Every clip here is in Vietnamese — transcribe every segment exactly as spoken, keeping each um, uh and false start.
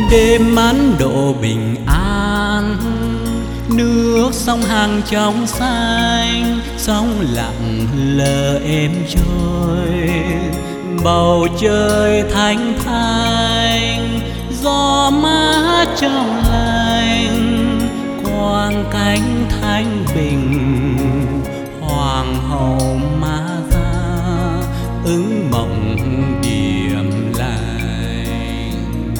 Đêm Ấn Độ bình an, nước sông Hằng trong xanh, sóng lặng lờ êm trôi. Bầu trời thanh thanh, gió mát trong lành, quang cảnh thanh bình. Hoàng hậu Ma Gia ứng mộng điềm lành.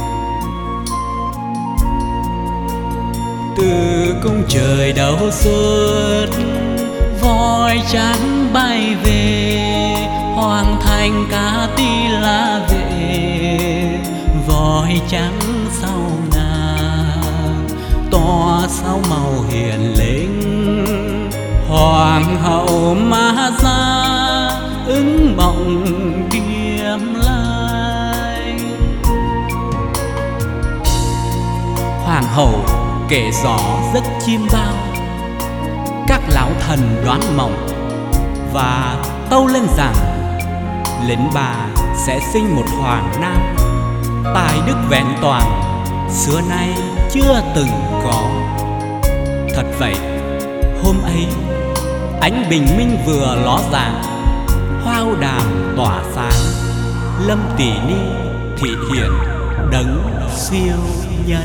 Từ cung trời đầu suốt, voi trắng bay về, hoàng thành Ca Tỳ La về. Voi trắng sau nàng, tỏa sáu màu hiền linh. Hoàng hậu Ma Gia ứng mộng điềm lành. Hoàng hậu kể gió giấc chim bao, các lão thần đoán mộng và tâu lên rằng lệnh bà sẽ sinh một hoàng nam, tài đức vẹn toàn, xưa nay chưa từng có. Thật vậy, hôm ấy ánh bình minh vừa ló dạng, hoa âu đàm tỏa sáng, Lâm Tỷ Ni thị hiện đấng siêu nhân.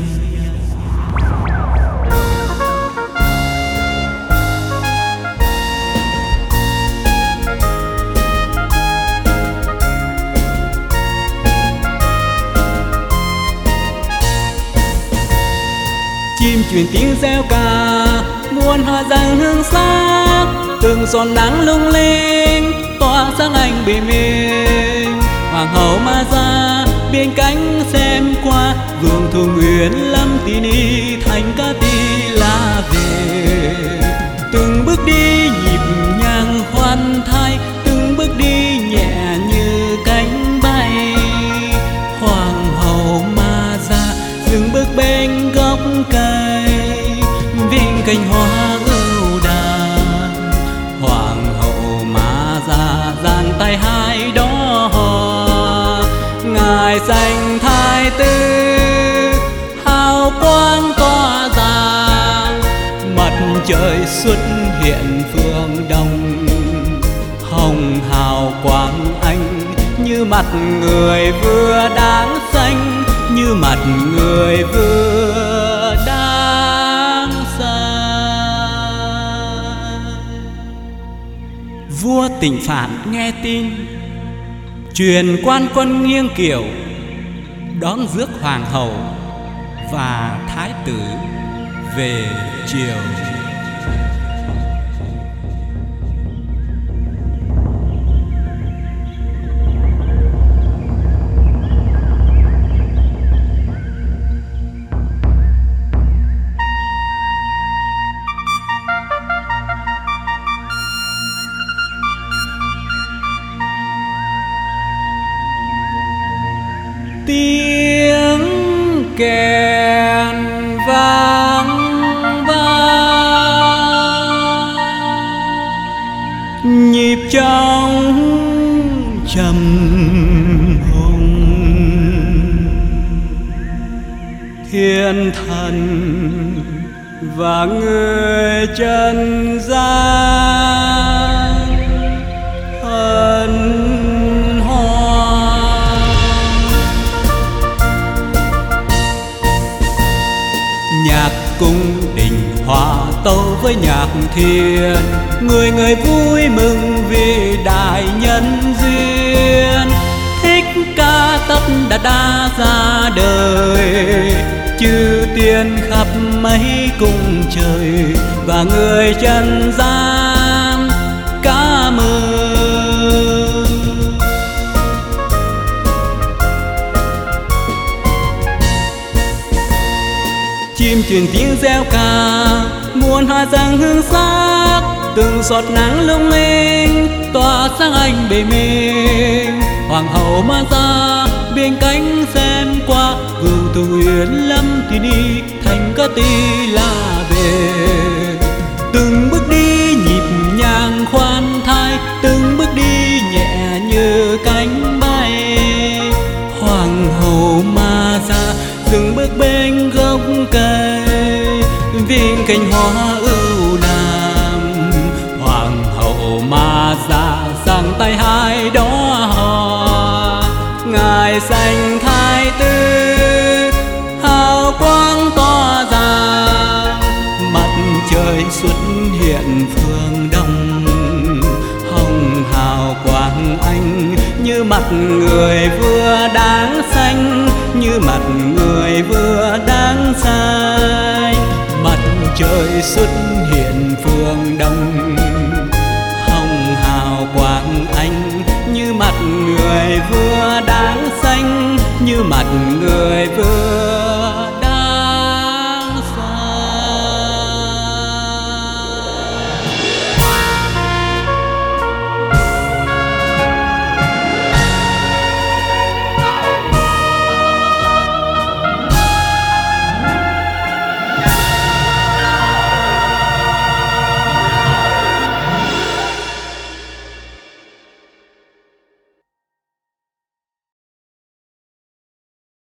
Chim truyền tiếng reo ca, muôn hoa rạng hương sắc, từng giọt nắng lung linh tỏa sáng ánh bình minh. Hoàng hậu Ma Gia bên cánh xem qua, vương thu nguyện Lâm Tỷ Ni thành Ca Tỳ La về. Từng bước đi nhịp nhàng khoan thai, từng bước đi nhẹ như cánh bay. Hoàng hậu Ma Gia dừng bước bên gốc cây, viên cành hoa ưu đàm. Hoàng hậu Ma Gia giang tay hai đóa hoa, ngài danh thái tử hào quang tỏa ra. Mặt trời xuất hiện phương đông, hồng hào quang ánh như mặt người vừa đáng xanh, như mặt người vừa đáng xanh. Vua Tỉnh Phạn nghe tin, truyền quan quân nghiêng kiệu đón rước hoàng hậu và thái tử về triều. Tiếng kèn vang vang, nhịp trong trầm hùng. Thiên thần và người trần gian hân cung đình hòa tấu với nhạc thiên. Người người vui mừng vì đại nhân duyên, Thích Ca Tất Đạt Đa ra đời. Chư tiên khắp mấy cung trời và người trần gian ca mừng. Chim truyền tiếng reo ca, muôn hoa rạng hương sắc, từng giọt nắng lung linh tỏa sáng ánh bình minh. Hoàng hậu Ma Gia bên cánh xem qua, vương thu nguyện Lâm Tỷ Ni thành Ca Tỳ La về. Từng bước đi nhịp nhàng khoan thai, từng bước đi nhẹ như cánh bay. Hoàng hậu Ma Gia dừng bước bên cành hoa ưu đàm, hoàng hậu mà già sang tay hai đóa hoa. Ngài sanh thái tử hào quang tỏa ra, mặt trời xuất hiện phương đông. Hồng hào quang anh như mặt người vừa đáng xanh, như mặt người vừa đáng sai. Mặt trời xuất hiện phương đông, hồng hào quang anh như mặt người vừa đáng xanh, như mặt người vừa